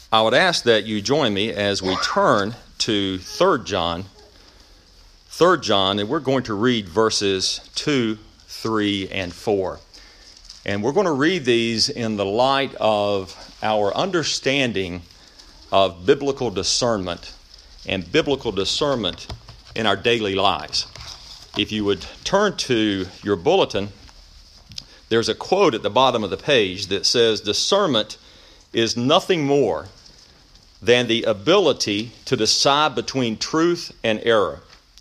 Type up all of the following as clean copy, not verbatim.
I would ask that you join me as we turn to 3 John. 3 John, and we're going to read verses 2, 3, and 4. And we're going to read these in the light of our understanding of biblical discernment and biblical discernment in our daily lives. If you would turn to your bulletin, there's a quote at the bottom of the page that says, "Discernment is nothing more than the ability to decide between truth and error,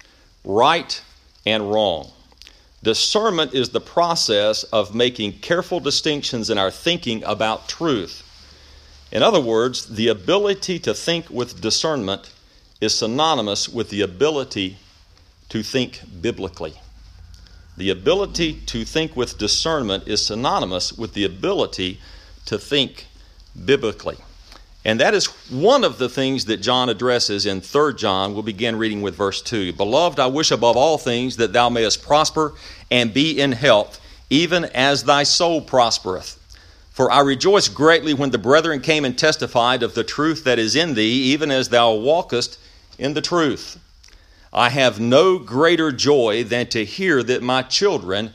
right and wrong. Discernment is the process of making careful distinctions in our thinking about truth." In other words, the ability to think with discernment is synonymous with the ability to think biblically. The ability to think with discernment is synonymous with the ability to think biblically. And that is one of the things that John addresses in 3 John. We'll begin reading with verse 2. "Beloved, I wish above all things that thou mayest prosper and be in health, even as thy soul prospereth. For I rejoiced greatly when the brethren came and testified of the truth that is in thee, even as thou walkest in the truth. I have no greater joy than to hear that my children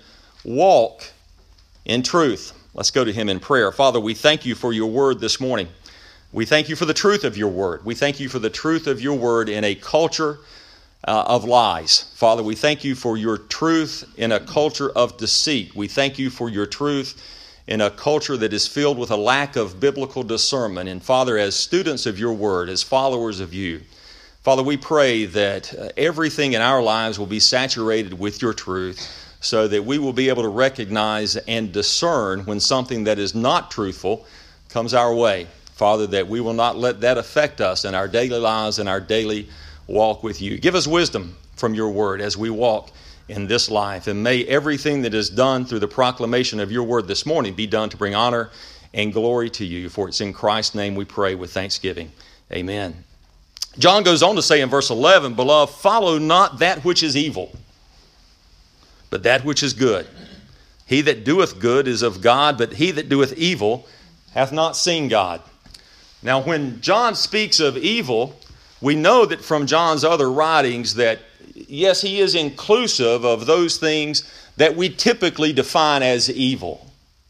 walk in truth." Let's go to him in prayer. Father, we thank you for your word this morning. We thank you for the truth of your word. We thank you for the truth of your word in a culture of lies. Father, we thank you for your truth in a culture of deceit. We thank you for your truth in a culture that is filled with a lack of biblical discernment. And Father, as students of your word, as followers of you, Father, we pray that everything in our lives will be saturated with your truth so that we will be able to recognize and discern when something that is not truthful comes our way. Father, that we will not let that affect us in our daily lives and our daily walk with you. Give us wisdom from your word as we walk in this life. And may everything that is done through the proclamation of your word this morning be done to bring honor and glory to you. For it's in Christ's name we pray with thanksgiving. Amen. John goes on to say in verse 11, "Beloved, follow not that which is evil, but that which is good. He that doeth good is of God, but he that doeth evil hath not seen God." Now, when John speaks of evil, we know that from John's other writings that, yes, he is inclusive of those things that we typically define as evil.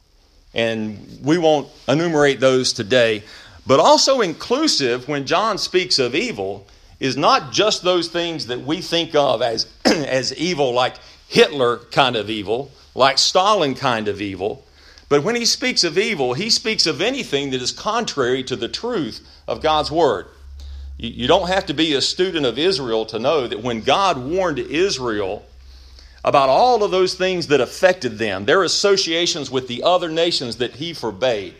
And we won't enumerate those today. But also inclusive, when John speaks of evil, is not just those things that we think of as, as evil, like Hitler kind of evil, like Stalin kind of evil. But when he speaks of evil, he speaks of anything that is contrary to the truth of God's word. You don't have to be a student of Israel to know that when God warned Israel about all of those things that affected them, their associations with the other nations that he forbade,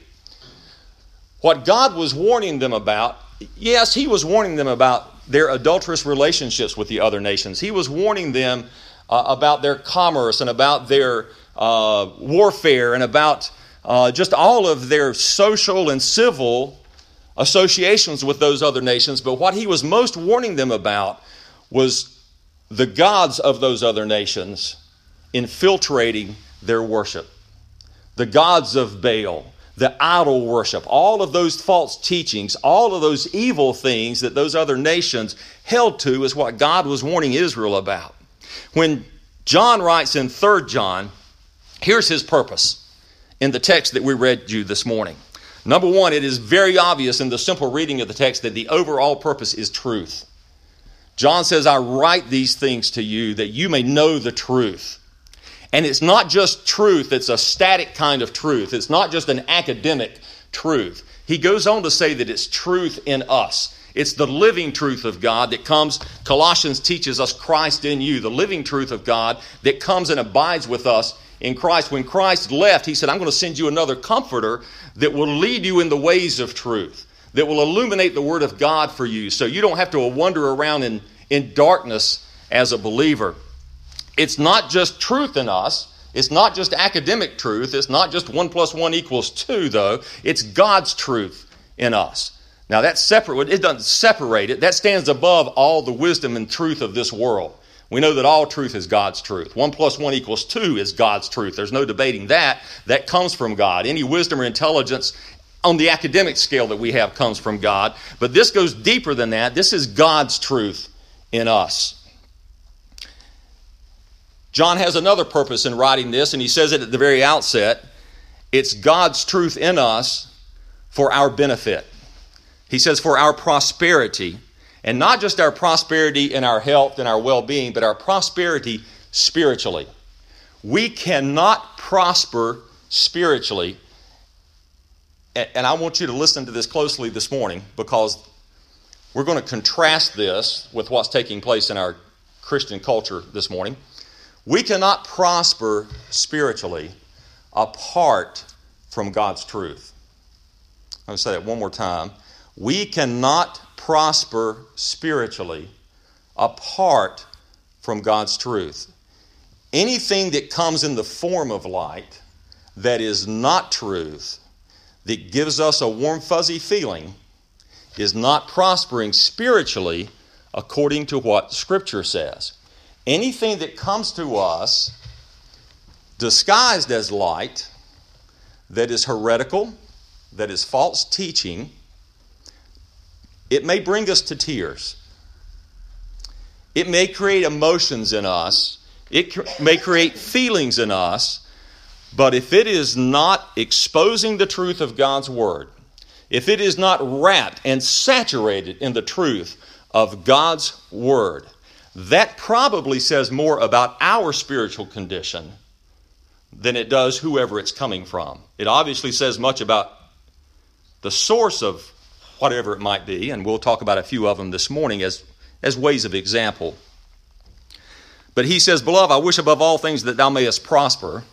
what God was warning them about, yes, he was warning them about their adulterous relationships with the other nations. He was warning them about their commerce and about their warfare and about just all of their social and civil associations with those other nations. But what he was most warning them about was the gods of those other nations infiltrating their worship. The gods of Baal, the idol worship, all of those false teachings, all of those evil things that those other nations held to is what God was warning Israel about. When John writes in 3 John, here's his purpose in the text that we read you this morning. Number one, it is very obvious in the simple reading of the text that the overall purpose is truth. John says, "I write these things to you that you may know the truth." And it's not just truth, it's a static kind of truth. It's not just an academic truth. He goes on to say that it's truth in us. It's the living truth of God that comes. Colossians teaches us Christ in you, the living truth of God that comes and abides with us in Christ. When Christ left, he said, "I'm going to send you another comforter that will lead you in the ways of truth, that will illuminate the word of God for you so you don't have to wander around in darkness as a believer." It's not just truth in us. It's not just academic truth. It's not just 1 + 1 = 2, though. It's God's truth in us. Now, that's separate. It doesn't separate it. That stands above all the wisdom and truth of this world. We know that all truth is God's truth. 1 + 1 = 2 is God's truth. There's no debating that. That comes from God. Any wisdom or intelligence on the academic scale that we have comes from God, but this goes deeper than that. This is God's truth in us. John has another purpose in writing this, and he says it at the very outset. It's God's truth in us for our benefit. He says for our prosperity, and not just our prosperity in our health and our well-being, but our prosperity spiritually. We cannot prosper spiritually, and I want you to listen to this closely this morning, because we're going to contrast this with what's taking place in our Christian culture this morning. We cannot prosper spiritually apart from God's truth. I'm going to say that one more time. We cannot prosper spiritually apart from God's truth. Anything that comes in the form of light that is not truth, that gives us a warm, fuzzy feeling, is not prospering spiritually according to what Scripture says. Anything that comes to us disguised as light, that is heretical, that is false teaching, it may bring us to tears. It may create emotions in us. It may create feelings in us. But if it is not exposing the truth of God's Word, if it is not wrapped and saturated in the truth of God's Word, that probably says more about our spiritual condition than it does whoever it's coming from. It obviously says much about the source of whatever it might be, and we'll talk about a few of them this morning as ways of example. But he says, Beloved, I wish above all things that thou mayest prosper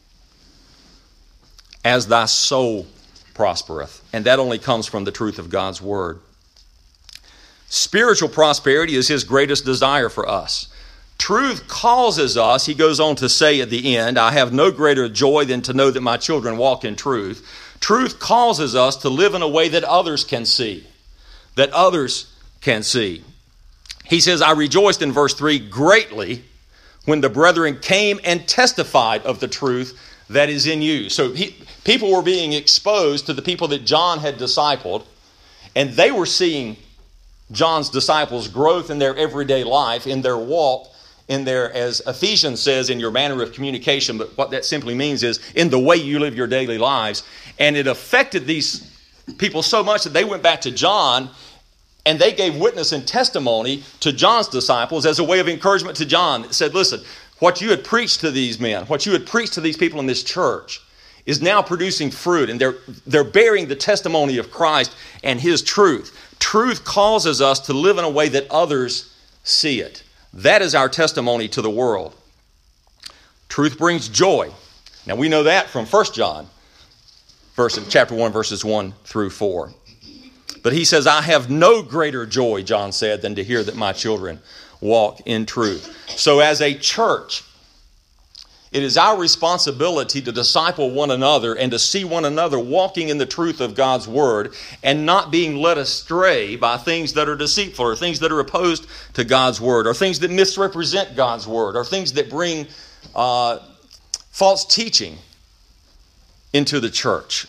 as thy soul prospereth. And that only comes from the truth of God's Word. Spiritual prosperity is his greatest desire for us. Truth causes us, he goes on to say at the end, I have no greater joy than to know that my children walk in truth. Truth causes us to live in a way that others can see. That others can see. He says, I rejoiced in verse 3 greatly when the brethren came and testified of the truth that is in you. So people were being exposed to the people that John had discipled, and they were seeing John's disciples' growth in their everyday life, in their walk, in their, as Ephesians says, in your manner of communication. But what that simply means is in the way you live your daily lives. And it affected these people so much that they went back to John and they gave witness and testimony to John's disciples as a way of encouragement to John. It said, listen, what you had preached to these men, what you had preached to these people in this church is now producing fruit, and they're bearing the testimony of Christ and his truth. Truth causes us to live in a way that others see it. That is our testimony to the world. Truth brings joy. Now we know that from 1 John, chapter 1, verses 1 through 4. But he says, I have no greater joy, John said, than to hear that my children walk in truth. So as a church, it is our responsibility to disciple one another and to see one another walking in the truth of God's Word and not being led astray by things that are deceitful or things that are opposed to God's Word or things that misrepresent God's Word or things that bring false teaching into the church.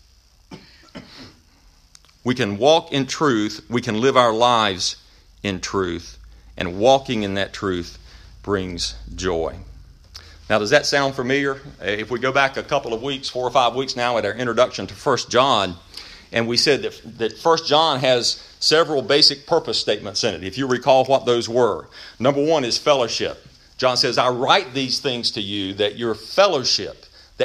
We can walk in truth. We can live our lives in truth. And walking in that truth brings joy. Now, does that sound familiar? If we go back a couple of weeks, 4 or 5 weeks now, at our introduction to 1 John, and we said that 1 John has several basic purpose statements in it. If you recall what those were. Number one is fellowship. John says, I write these things to you that your fellowship, that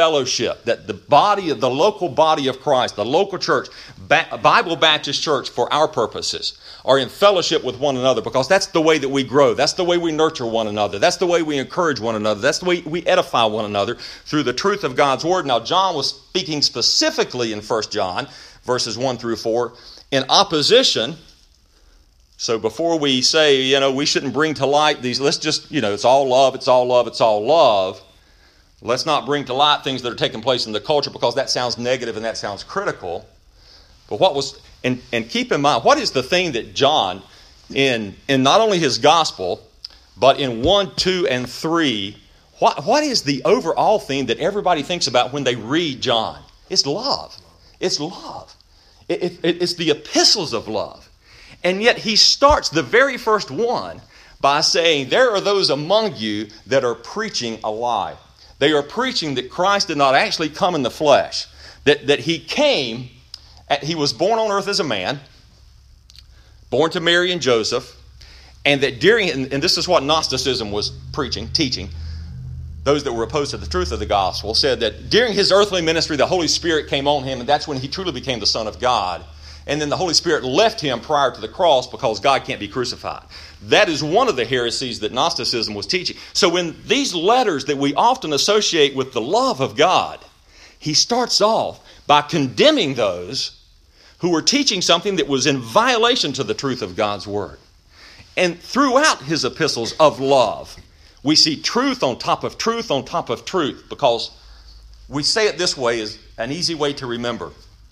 the local body of Christ, the local church, Bible Baptist Church for our purposes, are in fellowship with one another, because that's the way that we grow. That's the way we nurture one another. That's the way we encourage one another. That's the way we edify one another through the truth of God's Word. Now, John was speaking specifically in 1 John, verses 1 through 4, in opposition. So before we say, we shouldn't bring to light these, let's just, it's all love, it's all love, it's all love. Let's not bring to light things that are taking place in the culture, because that sounds negative and that sounds critical. But and keep in mind, what is the thing that John, in not only his gospel, but in 1, 2, and 3, what is the overall thing that everybody thinks about when they read John? It's love. It's love. It's the epistles of love. And yet he starts the very first one by saying, there are those among you that are preaching a lie. They are preaching that Christ did not actually come in the flesh, that he came, he was born on earth as a man, born to Mary and Joseph, and that during, and this is what Gnosticism was preaching, teaching, those that were opposed to the truth of the gospel, said that during his earthly ministry, the Holy Spirit came on him, and that's when he truly became the Son of God. And then the Holy Spirit left him prior to the cross because God can't be crucified. That is one of the heresies that Gnosticism was teaching. So in these letters that we often associate with the love of God, he starts off by condemning those who were teaching something that was in violation to the truth of God's word. And throughout his epistles of love, we see truth on top of truth on top of truth, because we say it this way is an easy way to remember.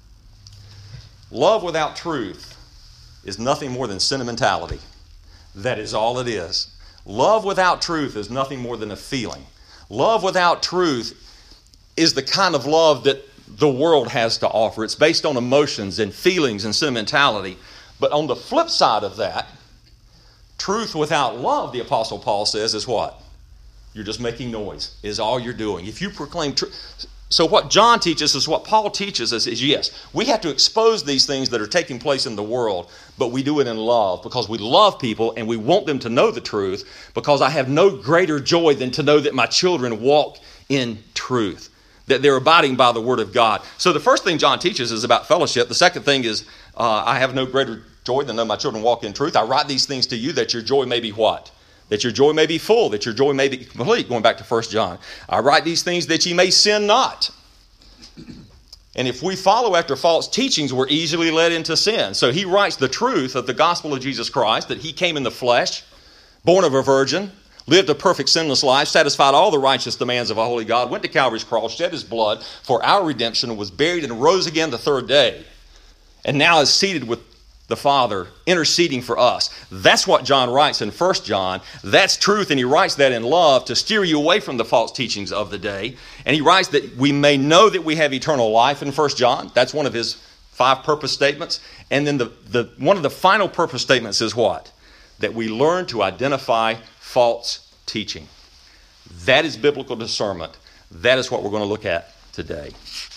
Love without truth is nothing more than sentimentality. That is all it is. Love without truth is nothing more than a feeling. Love without truth is the kind of love that the world has to offer. It's based on emotions and feelings and sentimentality. But on the flip side of that, truth without love, the Apostle Paul says, is what? You're just making noise, is all you're doing. If you proclaim truth. So what John teaches us, what Paul teaches us is, yes, we have to expose these things that are taking place in the world, but we do it in love because we love people and we want them to know the truth, because I have no greater joy than to know that my children walk in truth, that they're abiding by the word of God. So the first thing John teaches is about fellowship. The second thing is, I have no greater joy than to know my children walk in truth. I write these things to you that your joy may be what? That your joy may be full, that your joy may be complete, going back to 1 John. I write these things that ye may sin not. And if we follow after false teachings, we're easily led into sin. So he writes the truth of the gospel of Jesus Christ, that he came in the flesh, born of a virgin, lived a perfect sinless life, satisfied all the righteous demands of a holy God, went to Calvary's cross, shed his blood for our redemption, was buried and rose again the third day, and now is seated with the Father, interceding for us. That's what John writes in 1 John. That's truth, and he writes that in love to steer you away from the false teachings of the day. And he writes that we may know that we have eternal life in 1 John. That's one of his 5 purpose statements. And then one of the final purpose statements is what? That we learn to identify false teaching. That is biblical discernment. That is what we're going to look at today.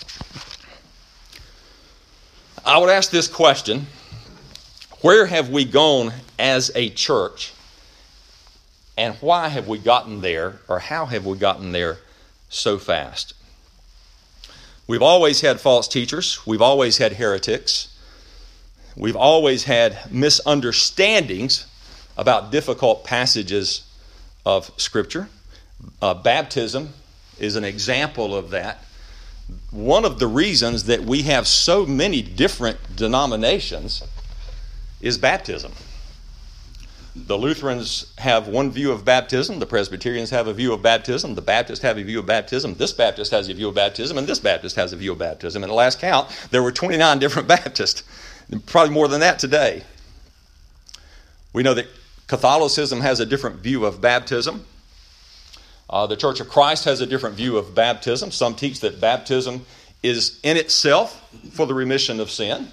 I would ask this question: where have we gone as a church, and why have we gotten there, or how have we gotten there so fast? We've always had false teachers. We've always had heretics. We've always had misunderstandings about difficult passages of Scripture. Baptism is an example of that. One of the reasons that we have so many different denominations is baptism. The Lutherans have one view of baptism, the Presbyterians have a view of baptism, the Baptists have a view of baptism, this Baptist has a view of baptism, and this Baptist has a view of baptism. And at last count, there were 29 different Baptists, probably more than that today. We know that Catholicism has a different view of baptism. The Church of Christ has a different view of baptism. Some teach that baptism is in itself for the remission of sin,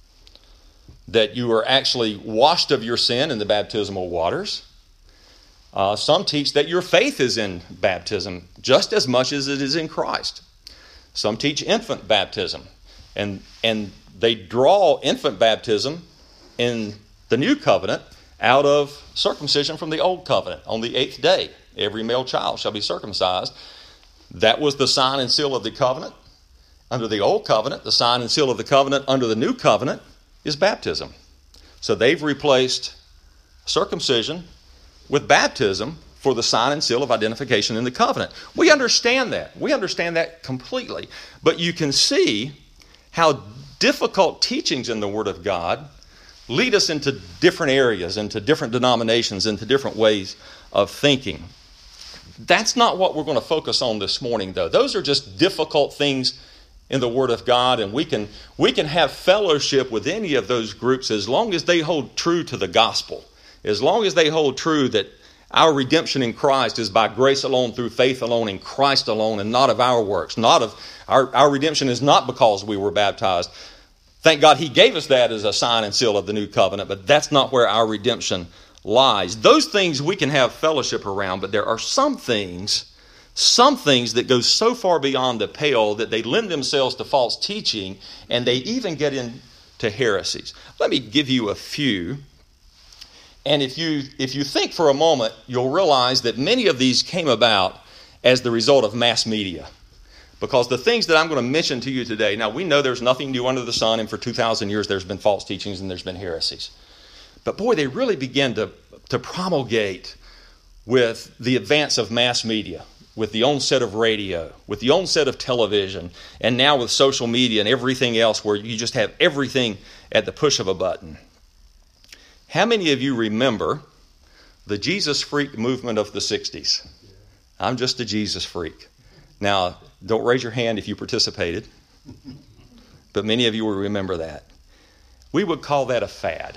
that you are actually washed of your sin in the baptismal waters. Some teach that your faith is in baptism just as much as it is in Christ. Some teach infant baptism, and they draw infant baptism in the new covenant out of circumcision from the old covenant. On the 8th day, every male child shall be circumcised. That was the sign and seal of the covenant under the old covenant. The sign and seal of the covenant under the new covenant is baptism. So they've replaced circumcision with baptism for the sign and seal of identification in the covenant. We understand that. We understand that completely. But you can see how difficult teachings in the Word of God lead us into different areas, into different denominations, into different ways of thinking. That's not what we're going to focus on this morning, though. Those are just difficult things in the Word of God, and we can have fellowship with any of those groups as long as they hold true to the gospel, as long as they hold true that Our redemption in Christ is by grace alone, through faith alone, in Christ alone, and not of our works. Not of our redemption is not because we were baptized. Thank God He gave us that as a sign and seal of the new covenant, but that's not where our redemption lies. Those things we can have fellowship around, but there are some things that go so far beyond the pale that they lend themselves to false teaching, and they even get into heresies. Let me give you a few. And if you think for a moment, you'll realize that many of these came about as the result of mass media. Because the things that I'm going to mention to you today, now we know there's nothing new under the sun, and for 2,000 years there's been false teachings and there's been heresies. But boy, they really begin to promulgate with the advance of mass media, with the onset of radio, with the onset of television, and now with social media and everything else where you just have everything at the push of a button. How many of you remember the Jesus freak movement of the 60s? I'm just a Jesus freak. Now, don't raise your hand if you participated, but many of you will remember that. We would call that a fad.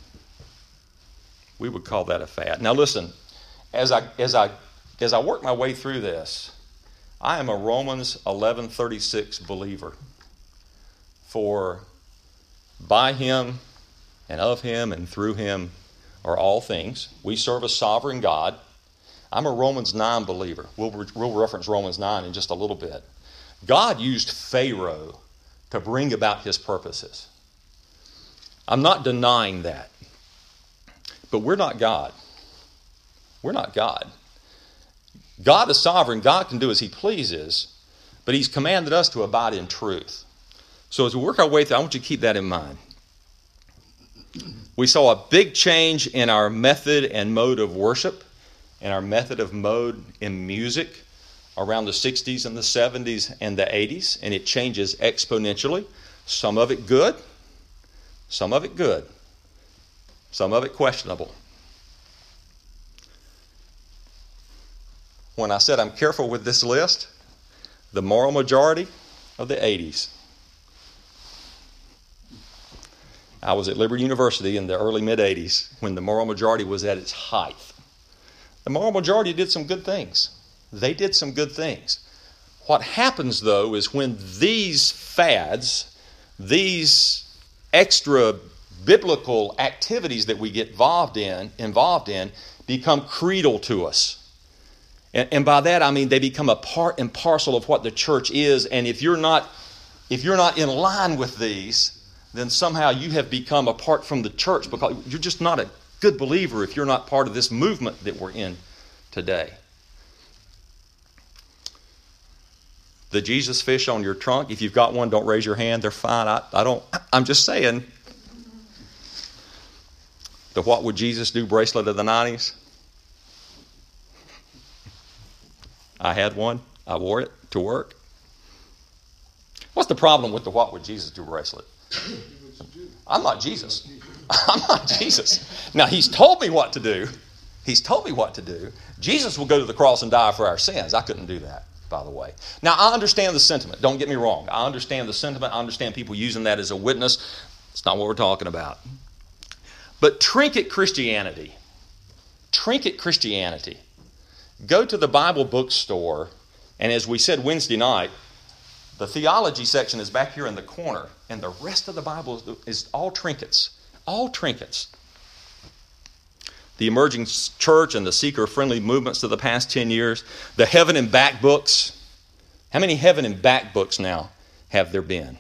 We would call that a fad. Now listen, as I work my way through this, I am a Romans 11:36 believer. For by Him and of Him and through Him are all things. We serve a sovereign God. I'm a Romans 9 believer. We'll reference Romans 9 in just a little bit. God used Pharaoh to bring about His purposes. I'm not denying that. But we're not God. We're not God. God is sovereign. God can do as He pleases, but He's commanded us to abide in truth. So as we work our way through, I want you to keep that in mind. We saw a big change in our method and mode of worship, and our method of mode in music around the 60s and the 70s and the 80s, and it changes exponentially. Some of it good, some of it good, some of it questionable. When I said I'm careful with this list, the moral majority of the 80s. I was at Liberty University in the early mid-80s when the moral majority was at its height. The moral majority did some good things. They did some good things. What happens, though, is when these fads, these extra biblical activities that we get involved in, become creedal to us. And by that I mean they become a part and parcel of what the church is. And if you're not in line with these, then somehow you have become apart from the church, because you're just not a good believer if you're not part of this movement that we're in today. The Jesus fish on your trunk, if you've got one, don't raise your hand. They're fine. I'm just saying. The What Would Jesus Do bracelet of the 90s. I had one. I wore it to work. What's the problem with the What Would Jesus Do bracelet? I'm not Jesus. I'm not Jesus. Now, He's told me what to do. He's told me what to do. Jesus will go to the cross and die for our sins. I couldn't do that, by the way. Now, I understand the sentiment. Don't get me wrong. I understand the sentiment. I understand people using that as a witness. It's not what we're talking about. But trinket Christianity. Go to the Bible bookstore, and as we said Wednesday night, the theology section is back here in the corner, and the rest of the Bible is all trinkets. All trinkets. The emerging church and the seeker-friendly movements of the past 10 years, the heaven and back books. How many heaven and back books now have there been?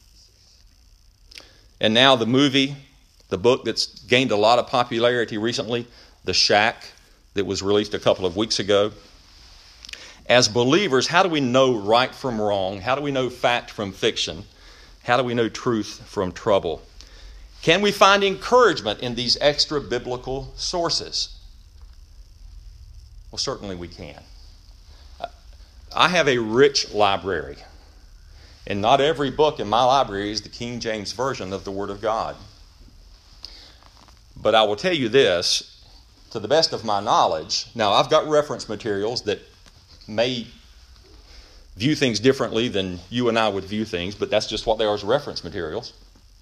And now the movie, the book that's gained a lot of popularity recently, The Shack, that was released a couple of weeks ago. As believers, how do we know right from wrong? How do we know fact from fiction? How do we know truth from trouble? Can we find encouragement in these extra biblical sources? Well, certainly we can. I have a rich library, and not every book in my library is the King James Version of the Word of God. But I will tell you this, to the best of my knowledge, now I've got reference materials that may view things differently than you and I would view things, but that's just what they are, as reference materials.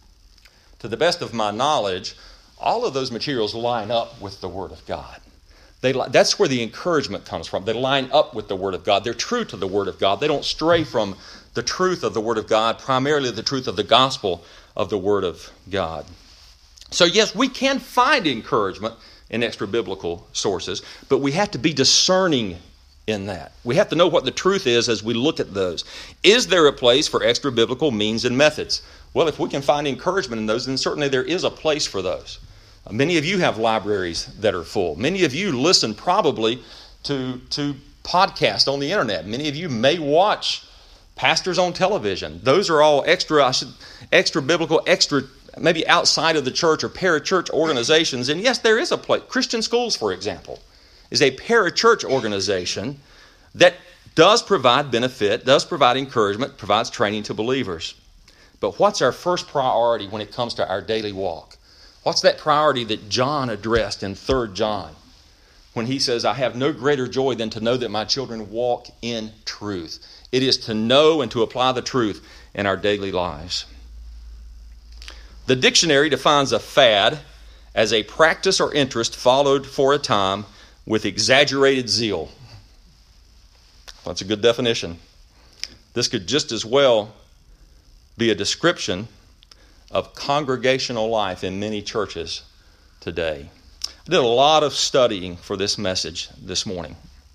To the best of my knowledge, all of those materials line up with the Word of God. That's where the encouragement comes from. They line up with the Word of God. They're true to the Word of God. They don't stray from the truth of the Word of God, primarily the truth of the gospel of the Word of God. So yes, we can find encouragement in extra-biblical sources, but we have to be discerning in that. We have to know what the truth is as we look at those. Is there a place for extra-biblical means and methods? Well, if we can find encouragement in those, then certainly there is a place for those. Many of you have libraries that are full. Many of you listen probably to podcasts on the internet. Many of you may watch pastors on television. Those are all extra biblical, maybe outside of the church or parachurch organizations. And yes, there is a place. Christian Schools, for example, is a parachurch organization that does provide benefit, does provide encouragement, provides training to believers. But what's our first priority when it comes to our daily walk? What's that priority that John addressed in 3 John when he says, I have no greater joy than to know that my children walk in truth. It is to know and to apply the truth in our daily lives. The dictionary defines a fad as a practice or interest followed for a time with exaggerated zeal. That's a good definition. This could just as well be a description of congregational life in many churches today. I did a lot of studying for this message this morning.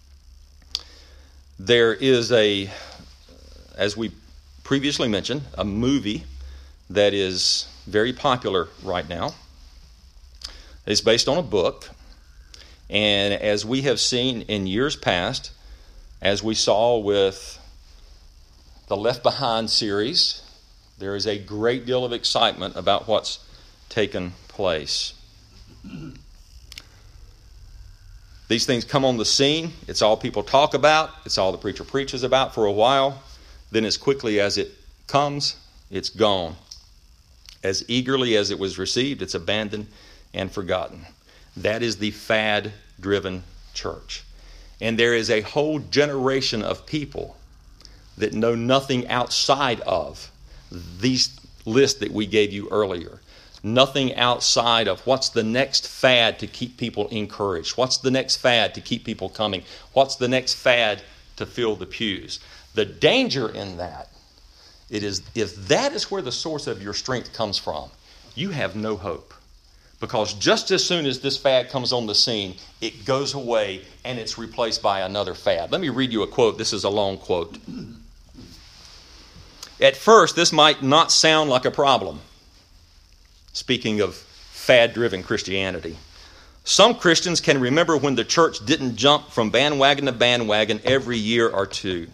There is as we previously mentioned, a movie that is very popular right now. It's based on a book. And as we have seen in years past, as we saw with the Left Behind series, there is a great deal of excitement about what's taken place. These things come on the scene. It's all people talk about. It's all the preacher preaches about for a while. Then as quickly as it comes, it's gone. As eagerly as it was received, it's abandoned and forgotten. That is the fad-driven church. And there is a whole generation of people that know nothing outside of these lists that we gave you earlier. Nothing outside of what's the next fad to keep people encouraged. What's the next fad to keep people coming? What's the next fad to fill the pews? The danger in that, it is if that is where the source of your strength comes from, you have no hope. Because just as soon as this fad comes on the scene, it goes away and it's replaced by another fad. Let me read you a quote. This is a long quote. At first, this might not sound like a problem. Speaking of fad-driven Christianity. Some Christians can remember when the church didn't jump from bandwagon to bandwagon every year or two.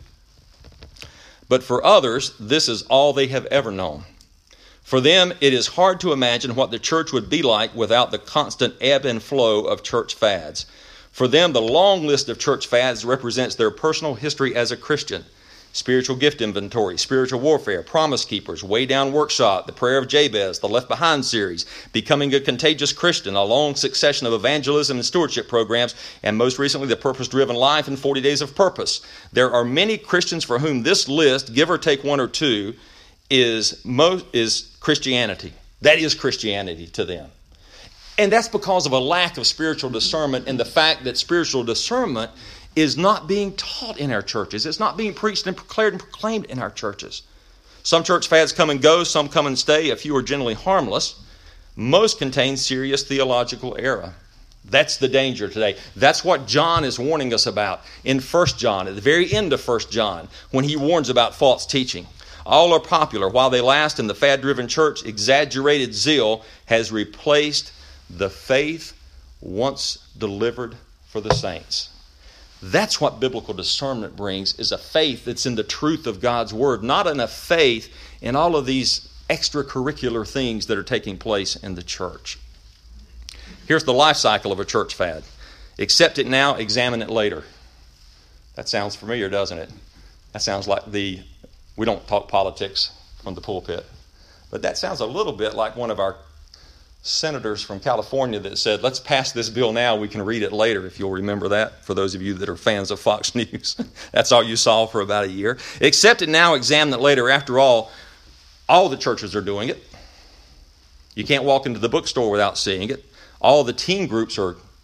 But for others, this is all they have ever known. For them, it is hard to imagine what the church would be like without the constant ebb and flow of church fads. For them, the long list of church fads represents their personal history as a Christian. Spiritual gift inventory, spiritual warfare, promise keepers, way down workshop, the prayer of Jabez, the Left Behind series, becoming a contagious Christian, a long succession of evangelism and stewardship programs, and most recently the purpose-driven life and 40 days of purpose. There are many Christians for whom this list, give or take one or two, is Christianity. That is Christianity to them. And that's because of a lack of spiritual discernment and the fact that spiritual discernment is not being taught in our churches. It's not being preached and declared and proclaimed in our churches. Some church fads come and go, some come and stay. A few are generally harmless. Most contain serious theological error. That's the danger today. That's what John is warning us about in 1 John, at the very end of 1 John, when he warns about false teaching. All are popular. While they last in the fad-driven church, exaggerated zeal has replaced the faith once delivered for the saints. That's what biblical discernment brings, is a faith that's in the truth of God's Word, not in a faith in all of these extracurricular things that are taking place in the church. Here's the life cycle of a church fad. Accept it now, examine it later. That sounds familiar, doesn't it? That sounds like we don't talk politics from the pulpit, but that sounds a little bit like one of our senators from California that said, let's pass this bill now, we can read it later, if you'll remember that, for those of you that are fans of Fox News. That's all you saw for about a year. Accept it now, examine it later. After all the churches are doing it. You can't walk into the bookstore without seeing it. All the teen groups are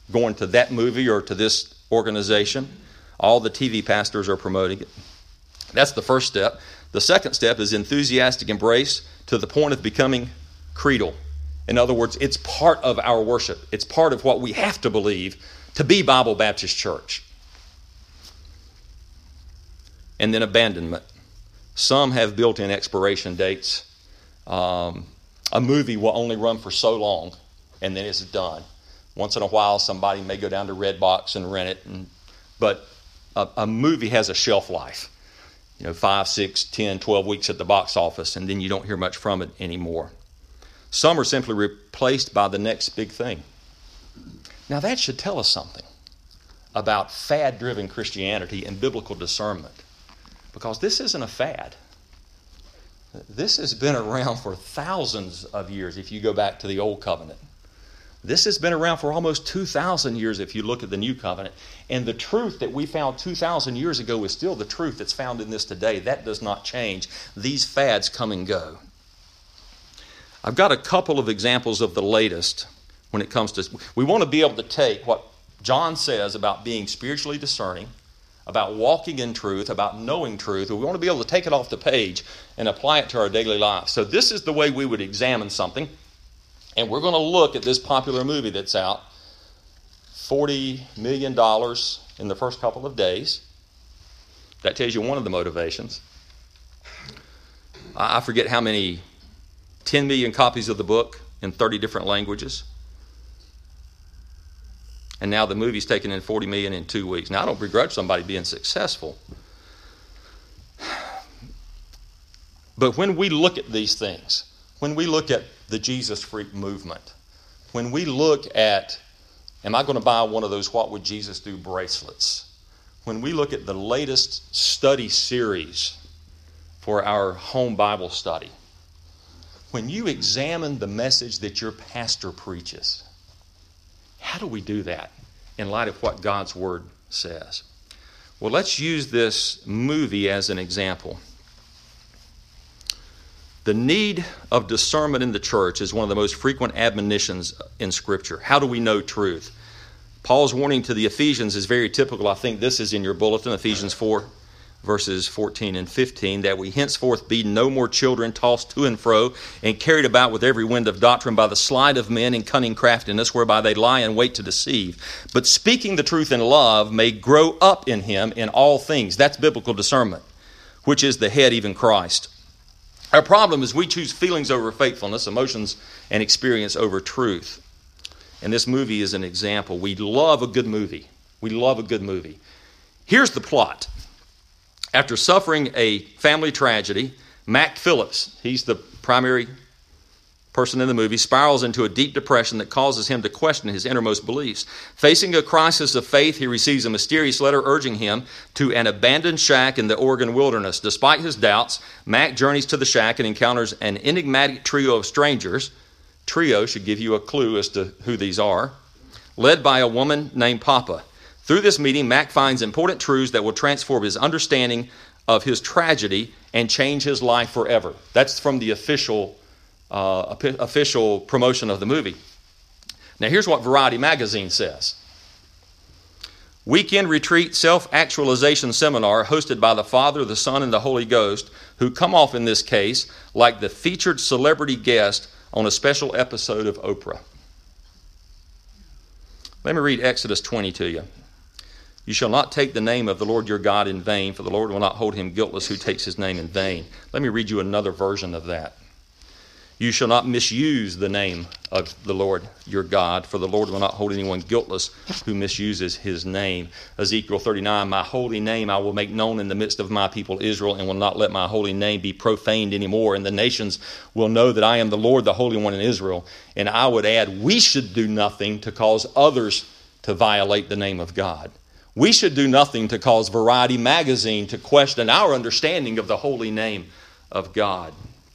going to that movie or to this organization. All the TV pastors are promoting it. That's the first step. The second step is enthusiastic embrace to the point of becoming creedal. In other words, it's part of our worship. It's part of what we have to believe to be Bible Baptist Church. And then abandonment. Some have built-in expiration dates. A movie will only run for so long, and then it's done. Once in a while, somebody may go down to Redbox and rent it, but a movie has a shelf life. 5, 6, 10, 12 weeks at the box office, and then you don't hear much from it anymore. Some are simply replaced by the next big thing. Now that should tell us something about fad-driven Christianity and biblical discernment, because this isn't a fad. This has been around for thousands of years if you go back to the Old Covenant. This has been around for almost 2,000 years if you look at the New Covenant. And the truth that we found 2,000 years ago is still the truth that's found in this today. That does not change. These fads come and go. I've got a couple of examples of the latest when it comes to... We want to be able to take what John says about being spiritually discerning, about walking in truth, about knowing truth. We want to be able to take it off the page and apply it to our daily life. So this is the way we would examine something. And we're going to look at this popular movie that's out, $40 million in the first couple of days. That tells you one of the motivations. I forget how many, 10 million copies of the book in 30 different languages. And now the movie's taken in 40 million in 2 weeks. Now, I don't begrudge somebody being successful. But when we look at these things, when we look at the Jesus Freak movement, when we look at, am I going to buy one of those What Would Jesus Do bracelets? When we look at the latest study series for our home Bible study, when you examine the message that your pastor preaches, how do we do that in light of what God's Word says? Well, let's use this movie as an example. The need of discernment in the church is one of the most frequent admonitions in Scripture. How do we know truth? Paul's warning to the Ephesians is very typical. I think this is in your bulletin, Ephesians 4, verses 14 and 15, that we henceforth be no more children tossed to and fro and carried about with every wind of doctrine by the sleight of men and cunning craftiness, whereby they lie in wait to deceive. But speaking the truth in love may grow up in him in all things. That's biblical discernment, which is the head, even Christ. Our problem is we choose feelings over faithfulness, emotions and experience over truth. And this movie is an example. We love a good movie. We love a good movie. Here's the plot. After suffering a family tragedy, Mac Phillips, he's the primary person in the movie, spirals into a deep depression that causes him to question his innermost beliefs. Facing a crisis of faith, he receives a mysterious letter urging him to an abandoned shack in the Oregon wilderness. Despite his doubts, Mac journeys to the shack and encounters an enigmatic trio of strangers. Trio should give you a clue as to who these are. Led by a woman named Papa. Through this meeting, Mac finds important truths that will transform his understanding of his tragedy and change his life forever. That's from the official promotion of the movie. Now here's what Variety magazine says. Weekend retreat self-actualization seminar hosted by the Father, the Son, and the Holy Ghost, who come off in this case like the featured celebrity guest on a special episode of Oprah. Let me read Exodus 20 to you. You shall not take the name of the Lord your God in vain, for the Lord will not hold him guiltless who takes his name in vain. Let me read you another version of that. You shall not misuse the name of the Lord your God, for the Lord will not hold anyone guiltless who misuses his name. Ezekiel 39, my holy name I will make known in the midst of my people Israel, and will not let my holy name be profaned anymore. And the nations will know that I am the Lord, the Holy One in Israel. And I would add, we should do nothing to cause others to violate the name of God. We should do nothing to cause Variety magazine to question our understanding of the holy name of God.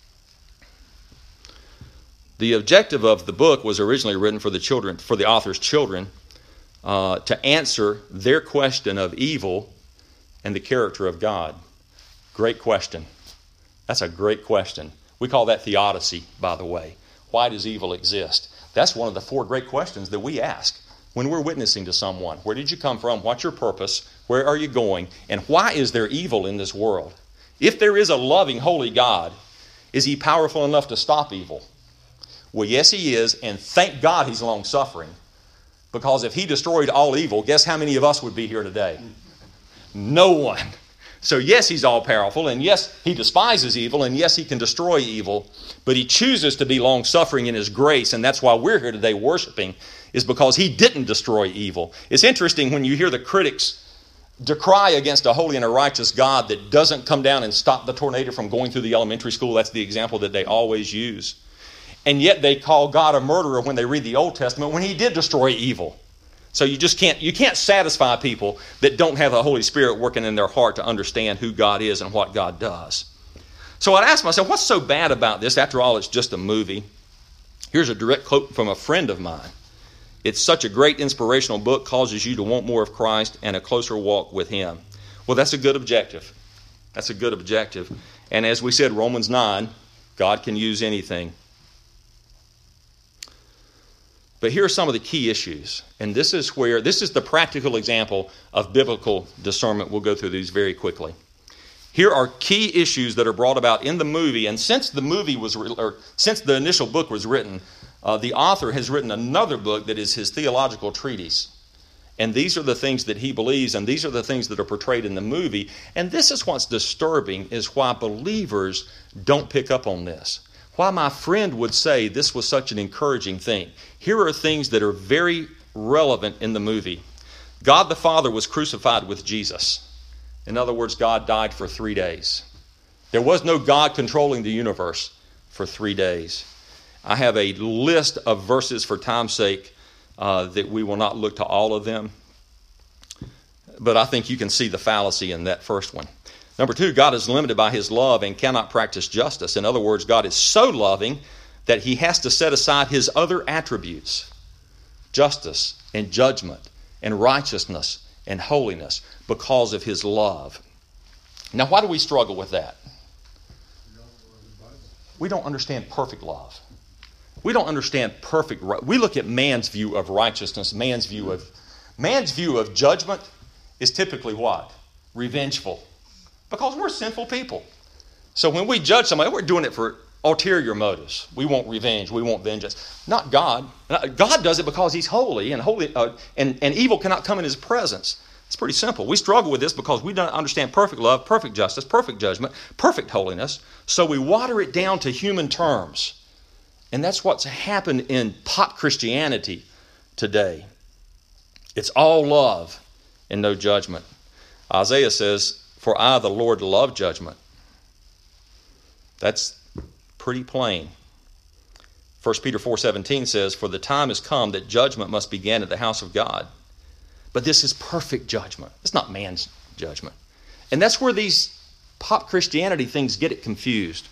The objective of the book was originally written for the children, for the author's children, to answer their question of evil and the character of God. Great question. That's a great question. We call that theodicy, by the way. Why does evil exist? That's one of the 4 great questions that we ask when we're witnessing to someone. Where did you come from? What's your purpose? Where are you going? And why is there evil in this world? If there is a loving, holy God, is he powerful enough to stop evil? Well, yes, he is, and thank God he's long-suffering. Because if he destroyed all evil, guess how many of us would be here today? No one. So yes, he's all-powerful, and yes, he despises evil, and yes, he can destroy evil, but he chooses to be long-suffering in his grace, and that's why we're here today worshiping, is because he didn't destroy evil. It's interesting when you hear the critics decry against a holy and a righteous God that doesn't come down and stop the tornado from going through the elementary school. That's the example that they always use. And yet they call God a murderer when they read the Old Testament when he did destroy evil. So you can't satisfy people that don't have the Holy Spirit working in their heart to understand who God is and what God does. So I'd ask myself, what's so bad about this? After all, it's just a movie. Here's a direct quote from a friend of mine. It's such a great inspirational book, causes you to want more of Christ and a closer walk with him. Well, that's a good objective. That's a good objective. And as we said, Romans 9, God can use anything. But here are some of the key issues. And this is the practical example of biblical discernment. We'll go through these very quickly. Here are key issues that are brought about in the movie. And since the initial book was written, the author has written another book that is his theological treatise. And these are the things that he believes, and these are the things that are portrayed in the movie. And this is what's disturbing, is why believers don't pick up on this. Why my friend would say this was such an encouraging thing. Here are things that are very relevant in the movie. God the Father was crucified with Jesus. In other words, God died for 3 days. There was no God controlling the universe for 3 days. I have a list of verses for time's sake that we will not look to all of them. But I think you can see the fallacy in that first one. Number 2, God is limited by his love and cannot practice justice. In other words, God is so loving that he has to set aside his other attributes, justice and judgment and righteousness and holiness, because of his love. Now, why do we struggle with that? We don't understand perfect love. We don't understand perfect. We look at man's view of righteousness. Man's view of judgment is typically what? Revengeful. Because we're sinful people. So when we judge somebody, we're doing it for ulterior motives. We want revenge. We want vengeance. Not God. God does it because he's holy, and and evil cannot come in his presence. It's pretty simple. We struggle with this because we don't understand perfect love, perfect justice, perfect judgment, perfect holiness. So we water it down to human terms. And that's what's happened in pop Christianity today. It's all love and no judgment. Isaiah says, "For I, the Lord, love judgment." That's pretty plain. 1 Peter 4:17 says, "For the time has come that judgment must begin at the house of God." But this is perfect judgment. It's not man's judgment. And that's where these pop Christianity things get it confused.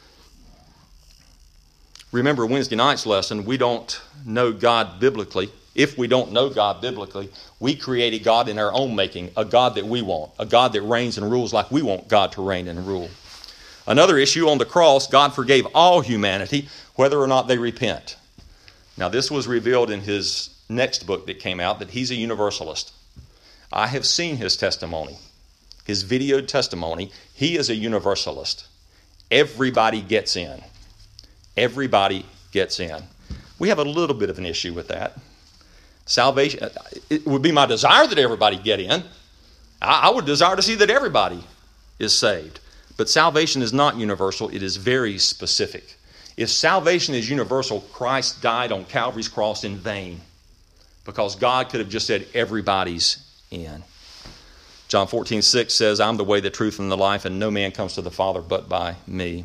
Remember Wednesday night's lesson, we don't know God biblically. If we don't know God biblically, we create a God in our own making, a God that we want, a God that reigns and rules like we want God to reign and rule. Another issue, on the cross, God forgave all humanity, whether or not they repent. Now, this was revealed in his next book that came out, that he's a universalist. I have seen his testimony, his videoed testimony. He is a universalist. Everybody gets in. Everybody gets in. We have a little bit of an issue with that. Salvation, it would be my desire that everybody get in. I would desire to see that everybody is saved. But salvation is not universal. It is very specific. If salvation is universal, Christ died on Calvary's cross in vain, because God could have just said everybody's in. John 14:6 says, "I'm the way, the truth, and the life, and no man comes to the Father but by me."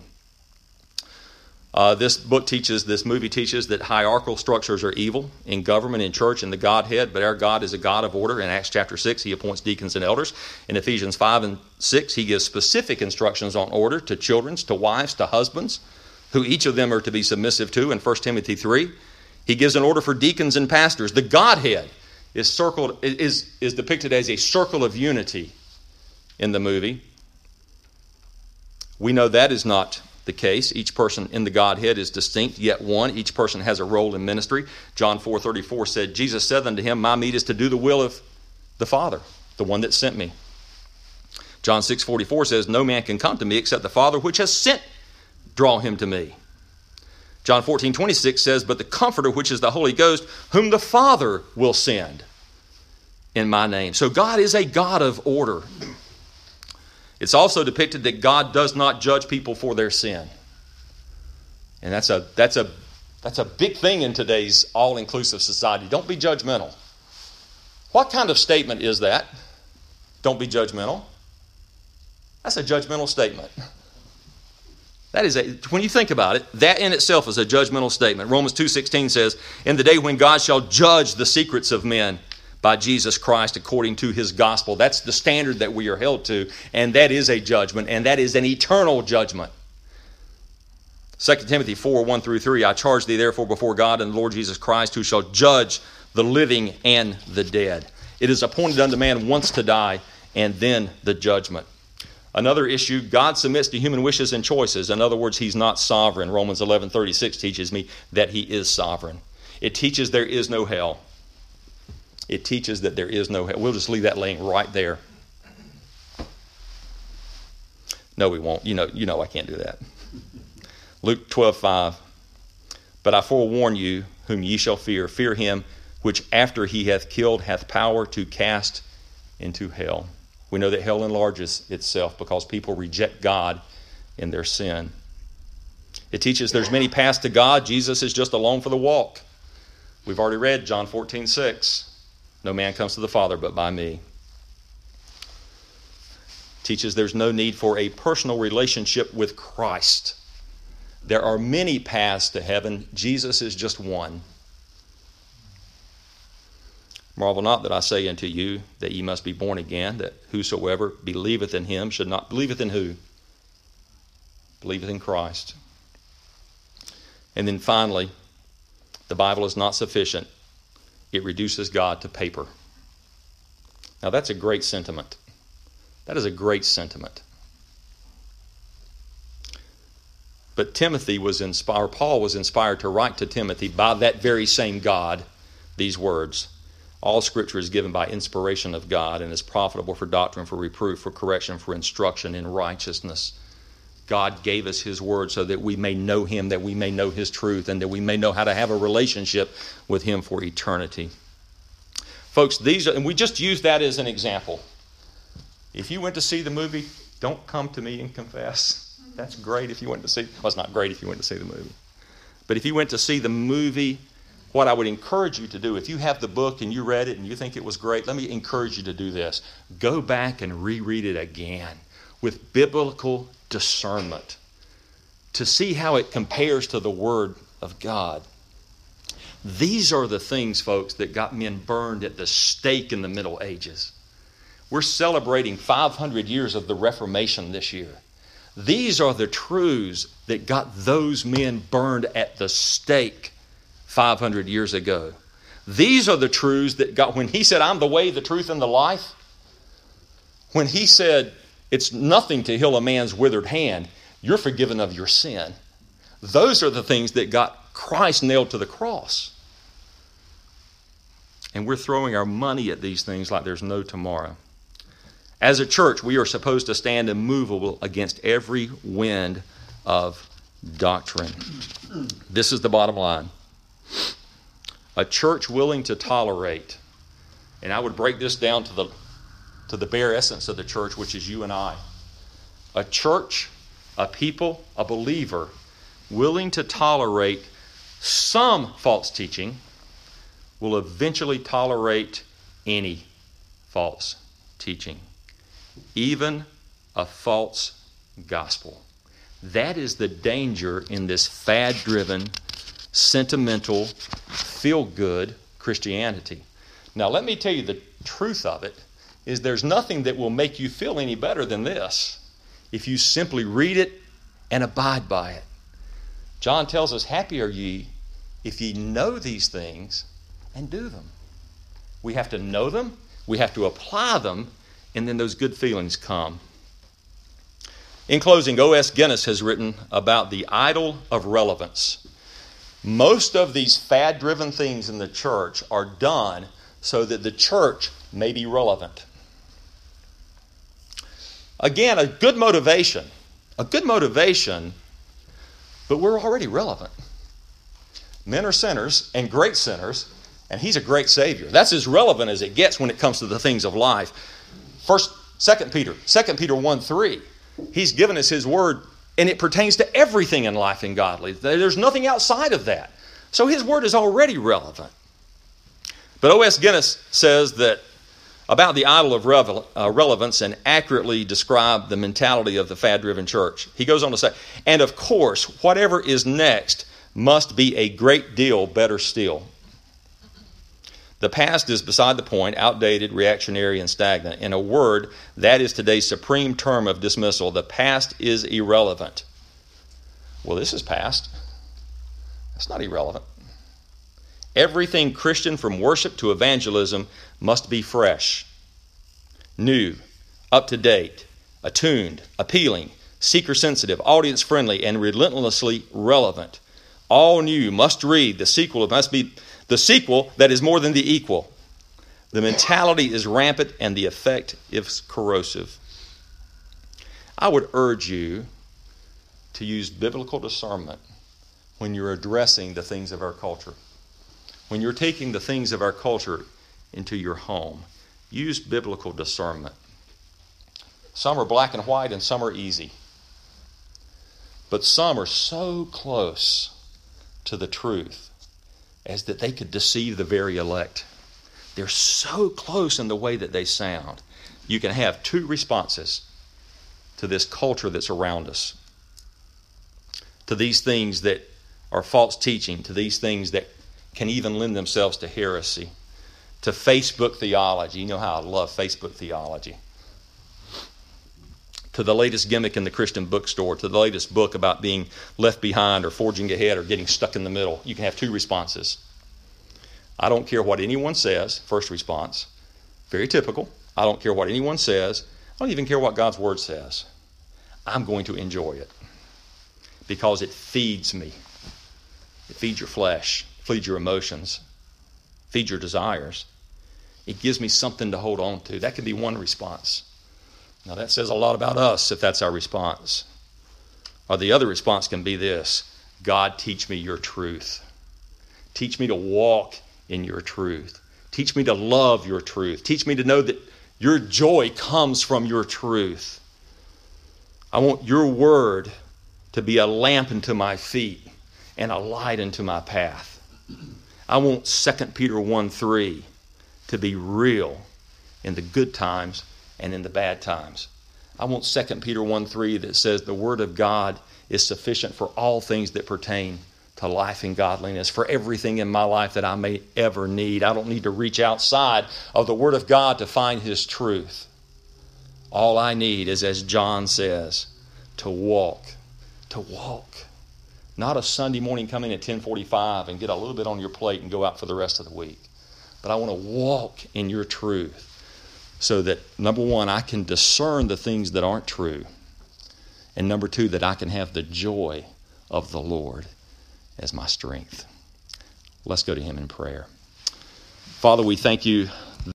This movie teaches that hierarchical structures are evil in government, in church, in the Godhead, but our God is a God of order. In Acts chapter 6, he appoints deacons and elders. In Ephesians 5 and 6, he gives specific instructions on order to children, to wives, to husbands, who each of them are to be submissive to. In 1 Timothy 3, he gives an order for deacons and pastors. The Godhead is depicted as a circle of unity in the movie. We know that is not the case. Each person in the Godhead is distinct, yet one. Each person has a role in ministry. John 4:34 said, Jesus said unto him, my meat is to do the will of the Father, the one that sent me. John 6:44 says, no man can come to me except the Father which has sent draw him to me. John 14:26 says, but the Comforter, which is the Holy Ghost, whom the Father will send in my name. So God is a God of order. It's also depicted that God does not judge people for their sin. And that's a big thing in today's all-inclusive society. Don't be judgmental. What kind of statement is that? Don't be judgmental. That's a judgmental statement. That is when you think about it, that in itself is a judgmental statement. Romans 2:16 says, in the day when God shall judge the secrets of men by Jesus Christ according to his gospel. That's the standard that we are held to, and that is a judgment, and that is an eternal judgment. 2 Timothy 4:1-3, I charge thee therefore before God and the Lord Jesus Christ, who shall judge the living and the dead. It is appointed unto man once to die, and then the judgment. Another issue, God submits to human wishes and choices. In other words, he's not sovereign. Romans 11:36 teaches me that he is sovereign. It teaches there is no hell. It teaches that there is no hell. We'll just leave that laying right there. No, we won't. You know I can't do that. Luke 12:5. But I forewarn you, whom ye shall fear. Fear him which after he hath killed hath power to cast into hell. We know that hell enlarges itself because people reject God in their sin. It teaches there's many paths to God. Jesus is just along for the walk. We've already read John 14:6. No man comes to the Father but by me. Teaches there's no need for a personal relationship with Christ. There are many paths to heaven. Jesus is just one. Marvel not that I say unto you that ye must be born again, that whosoever believeth in him should not... Believeth in who? Believeth in Christ. And then finally, the Bible is not sufficient. It reduces God to paper. Now that's a great sentiment. That is a great sentiment. But Timothy was inspired, Paul was inspired to write to Timothy by that very same God these words. All Scripture is given by inspiration of God and is profitable for doctrine, for reproof, for correction, for instruction in righteousness. God gave us His Word so that we may know Him, that we may know His truth, and that we may know how to have a relationship with Him for eternity. Folks, and we just use that as an example. If you went to see the movie, don't come to me and confess. That's great if you went to see... Well, it's not great if you went to see the movie. But if you went to see the movie, what I would encourage you to do, if you have the book and you read it and you think it was great, let me encourage you to do this. Go back and reread it again with biblical discernment to see how it compares to the Word of God. These are the things, folks, that got men burned at the stake in the Middle Ages. We're celebrating 500 years of the Reformation this year. These are the truths that got those men burned at the stake 500 years ago. These are the truths that got, when He said, I'm the way, the truth, and the life, when He said, it's nothing to heal a man's withered hand, you're forgiven of your sin. Those are the things that got Christ nailed to the cross. And we're throwing our money at these things like there's no tomorrow. As a church, we are supposed to stand immovable against every wind of doctrine. This is the bottom line. A church willing to tolerate, and I would break this down to the bare essence of the church, which is you and I. A church, a people, a believer, willing to tolerate some false teaching will eventually tolerate any false teaching, even a false gospel. That is the danger in this fad-driven, sentimental, feel-good Christianity. Now, let me tell you the truth of it is there's nothing that will make you feel any better than this if you simply read it and abide by it. John tells us, happy are ye if ye know these things and do them. We have to know them, we have to apply them, and then those good feelings come. In closing, O.S. Guinness has written about the idol of relevance. Most of these fad-driven things in the church are done so that the church may be relevant. Again, a good motivation, but we're already relevant. Men are sinners and great sinners, and He's a great Savior. That's as relevant as it gets when it comes to the things of life. 2 Peter 1:3. He's given us His Word, and it pertains to everything in life and godly. There's nothing outside of that. So His Word is already relevant. But O.S. Guinness says that about the idol of relevance and accurately describe the mentality of the fad-driven church. He goes on to say, and of course, whatever is next must be a great deal better still. The past is beside the point, outdated, reactionary, and stagnant. In a word, that is today's supreme term of dismissal. The past is irrelevant. Well, this is past. That's not irrelevant. Everything Christian from worship to evangelism must be fresh, new, up-to-date, attuned, appealing, seeker-sensitive, audience-friendly, and relentlessly relevant. All new, must read. The sequel must be the sequel that is more than the equal. The mentality is rampant and the effect is corrosive. I would urge you to use biblical discernment when you're addressing the things of our culture. When you're taking the things of our culture into your home, use biblical discernment. Some are black and white and some are easy. But some are so close to the truth as that they could deceive the very elect. They're so close in the way that they sound. You can have two responses to this culture that's around us, to these things that are false teaching, to these things that can even lend themselves to heresy, to Facebook theology. You know how I love Facebook theology. To the latest gimmick in the Christian bookstore, to the latest book about being left behind or forging ahead or getting stuck in the middle. You can have two responses. I don't care what anyone says, first response. Very typical. I don't care what anyone says. I don't even care what God's Word says. I'm going to enjoy it because it feeds me. It feeds your flesh, feeds your emotions, feeds your desires. It gives me something to hold on to. That could be one response. Now that says a lot about us if that's our response. Or the other response can be this: God, teach me your truth. Teach me to walk in your truth. Teach me to love your truth. Teach me to know that your joy comes from your truth. I want your word to be a lamp unto my feet and a light unto my path. I want 2 Peter 1:3 to be real in the good times and in the bad times. I want 2 Peter 1:3 that says the Word of God is sufficient for all things that pertain to life and godliness, for everything in my life that I may ever need. I don't need to reach outside of the Word of God to find His truth. All I need is, as John says, to walk. Not a Sunday morning come in at 10:45 and get a little bit on your plate and go out for the rest of the week. But I want to walk in your truth so that, number one, I can discern the things that aren't true. And number two, that I can have the joy of the Lord as my strength. Let's go to Him in prayer. Father, we thank You